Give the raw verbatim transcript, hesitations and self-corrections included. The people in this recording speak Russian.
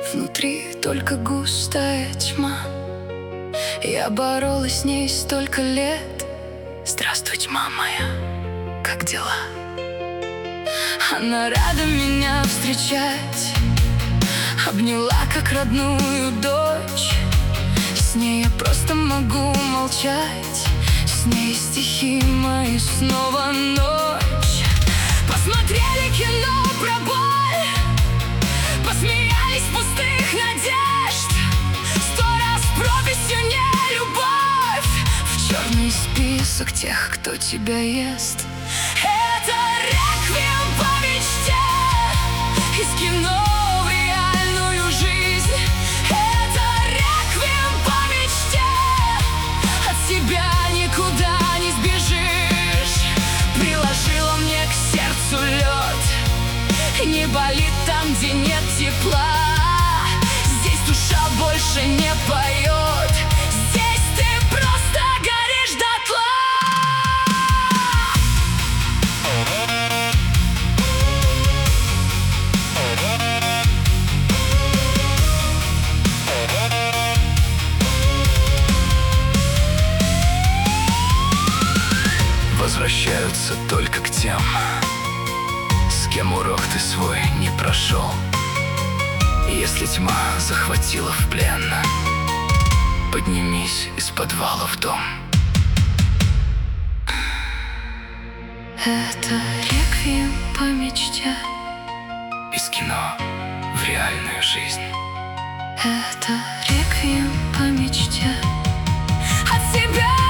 Внутри только густая тьма. Я боролась с ней столько лет. Здравствуй, тьма моя, как дела? Она рада меня встречать, обняла как родную дочь. С ней я просто могу молчать, с ней стихи мои снова ночь. Посмотрели кино про боль, посмеялись пустых надежд. Сто раз прописью не любовь в черный список тех, кто тебя ест. Это реквием по мечте из кино в реальную жизнь. Это реквием по мечте, от себя никуда не сбежишь. Приложила мне к сердцу лед, не болит там, где нет тепла. Здесь душа больше не поет, здесь ты просто горишь дотла. Возвращаются только к тем, с кем урок ты свой не прошел. Если тьма захватила в плен, поднимись из подвала в дом. Это реквием по мечте из кино в реальную жизнь. Это реквием по мечте, от себя